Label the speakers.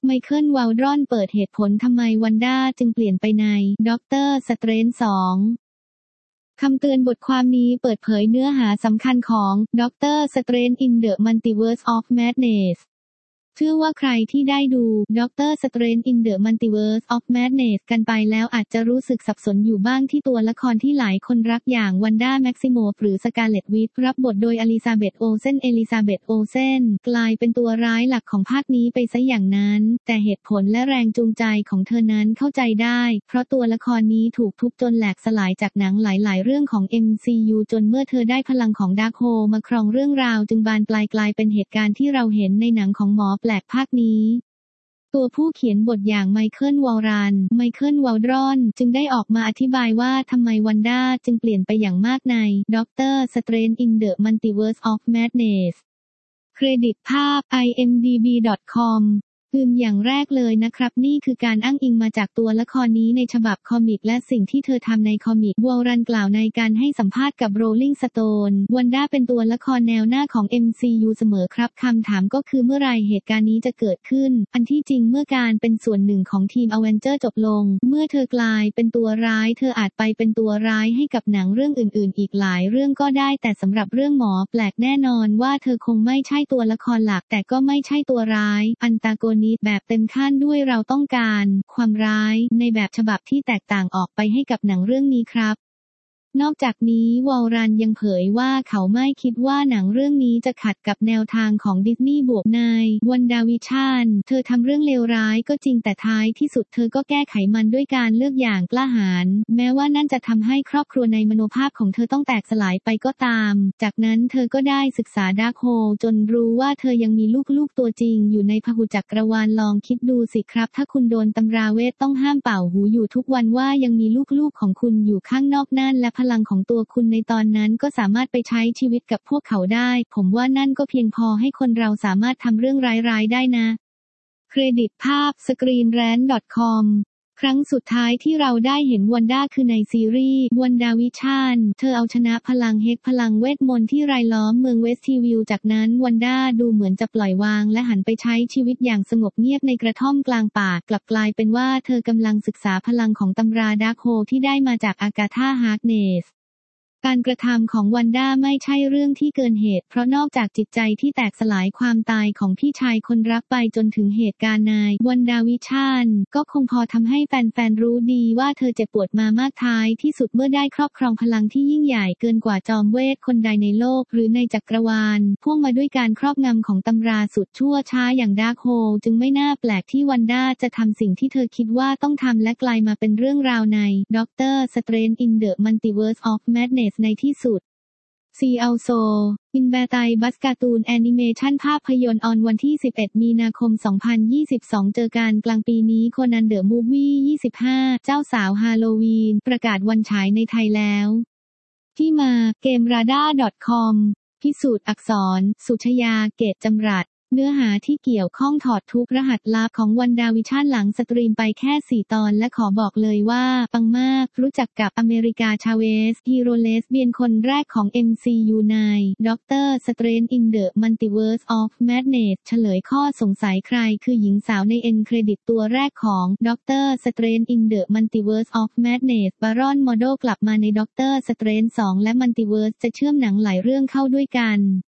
Speaker 1: ไมเคิล วาลดรอนเปิดเหตุผลทำไมวันด้าจึงเปลี่ยนไปในด็อกเตอร์สเตรนจ์2คำเตือนบทความนี้เปิดเผยเนื้อหาสำคัญของด็อกเตอร์สเตรนจ์ in the Multiverse of Madnessเชื่อว่าใครที่ได้ดูด็อกเตอร์สเตรนจ์ in the Multiverse of Madness กันไปแล้วอาจจะรู้สึกสับสนอยู่บ้างที่ตัวละครที่หลายคนรักอย่างวันด้าแม็กซิโมฟหรือสกาเลตวิทรับบทโดยอลิซาเบธ โอเซนกลายเป็นตัวร้ายหลักของภาคนี้ไปซะอย่างนั้นแต่เหตุผลและแรงจูงใจของเธอนั้นเข้าใจได้เพราะตัวละครนี้ถูกทุบจนแหลกสลายจากหนังหลายๆเรื่องของ MCU จนเมื่อเธอได้พลังของดาร์คโฮมาครองเรื่องราวจึงบานปลายกลายเป็นเหตุการณ์ที่เราเห็นในหนังของหมอแปลกภาคนี้ตัวผู้เขียนบทอย่างไมเคิล วาลดรอนจึงได้ออกมาอธิบายว่าทำไมวันด้าจึงเปลี่ยนไปอย่างมากในด็อกเตอร์สเตรนจ์ in the Multiverse of Madness เครดิตภาพ imdb.com อย่างแรกเลยนะครับนี่คือการอ้างอิงมาจากตัวละครนี้ในฉบับคอมิกและสิ่งที่เธอทำในคอมิกวอลรันกล่าวในการให้สัมภาษณ์กับ Rolling Stone วันด้าเป็นตัวละครแนวหน้าของ MCU เสมอครับคำถามก็คือเมื่อไรเหตุการณ์นี้จะเกิดขึ้นอันที่จริงเมื่อการเป็นส่วนหนึ่งของทีมอเวนเจอร์จบลงเมื่อเธอกลายเป็นตัวร้ายเธออาจไปเป็นตัวร้ายให้กับหนังเรื่องอื่นๆอีกหลายเรื่องก็ได้แต่สำหรับเรื่องหมอแปลกแน่นอนว่าเธอคงไม่ใช่ตัวละครหลักแต่ก็ไม่ใช่ตัวร้ายอันตาโกนิสต์แบบเต็มขั้นด้วยเราต้องการความร้ายในแบบฉบับที่แตกต่างออกไปให้กับหนังเรื่องนี้ครับนอกจากนี้วอลรันยังเผยว่าเขาไม่คิดว่าหนังเรื่องนี้จะขัดกับแนวทางของดิสนีย์บวกในวันดาวิชั่นเธอทำเรื่องเลวร้ายก็จริงแต่ท้ายที่สุดเธอก็แก้ไขมันด้วยการเลือกอย่างกล้าหาญแม้ว่านั่นจะทำให้ครอบครัวในมโนภาพของเธอต้องแตกสลายไปก็ตามจากนั้นเธอก็ได้ศึกษาดาร์คโฮจนรู้ว่าเธอยังมีลูกๆตัวจริงอยู่ในพหุจักรวาลลองคิดดูสิครับถ้าคุณโดนตำราเวทต้องห้ามเป่าหูอยู่ทุกวันว่ายังมีลูกๆของคุณอยู่ข้างนอกนั่นและพลังของตัวคุณในตอนนั้นก็สามารถไปใช้ชีวิตกับพวกเขาได้ผมว่านั่นก็เพียงพอให้คนเราสามารถทำเรื่องร้ายๆได้นะเครดิตภาพ screenrant.com ครั้งสุดท้ายที่เราได้เห็นวันด้าคือในซีรีส์วันดาวิชั่นเธอเอาชนะพลังเฮกพลังเวทมนต์ที่รายล้อมเมืองเวสทีวิลจากนั้นวันด้าดูเหมือนจะปล่อยวางและหันไปใช้ชีวิตอย่างสงบเงียบในกระท่อมกลางป่ากลับกลายเป็นว่าเธอกำลังศึกษาพลังของตำราดาร์คโฮที่ได้มาจากอากาธา ฮาร์กเนสการกระทำของวันด้าไม่ใช่เรื่องที่เกินเหตุเพราะนอกจากจิตใจที่แตกสลายความตายของพี่ชายคนรักไปจนถึงเหตุการณ์ในวันดาวิชั่นก็คงพอทำให้แฟนๆรู้ดีว่าเธอเจ็บปวดมามากท้ายที่สุดเมื่อได้ครอบครองพลังที่ยิ่งใหญ่เกินกว่าจอมเวทคนใดในโลกหรือในจักรวาลพ่วงมาด้วยการครอบงำของตำราสุดชั่วช้าอย่างดาร์คโฮจึงไม่น่าแปลกที่วันด้าจะทำสิ่งที่เธอคิดว่าต้องทำและกลายมาเป็นเรื่องราวในด็อกเตอร์สเตรนจ์ in the Multiverse of Madness ในที่สุดซีอัลโซอินแบร์ไตบัสการ์ตูนแอนิเมชันภาพยนตร์ออนวันที่11มีนาคม2022เจอกันกลางปีนี้โคนันเดอะมูฟวี่25เจ้าสาวฮาโลวีนประกาศวันฉายในไทยแล้วที่มาเกมราดาร์ .com พิสูจน์อักษรสุชยาเกตจำรัดเนื้อหาที่เกี่ยวข้องถอดทุกรหัสลับของวันดาวิชั่นหลังสตรีมไปแค่4ตอนและขอบอกเลยว่าปังมากรู้จักกับอเมริกาชาเวสฮีโร่เลสเบียนคนแรกของ MCU ในด็อกเตอร์สเตรนจ์ in the Multiverse of Madness เฉลยข้อสงสัยใครคือหญิงสาวในเอ็นเครดิตตัวแรกของด็อกเตอร์สเตรนจ์ in the Multiverse of Madness บารอนมอโดกลับมาในด็อกเตอร์สเตรนจ์2และมัลติเวิร์สจะเชื่อมหนังหลายเรื่องเข้าด้วยกัน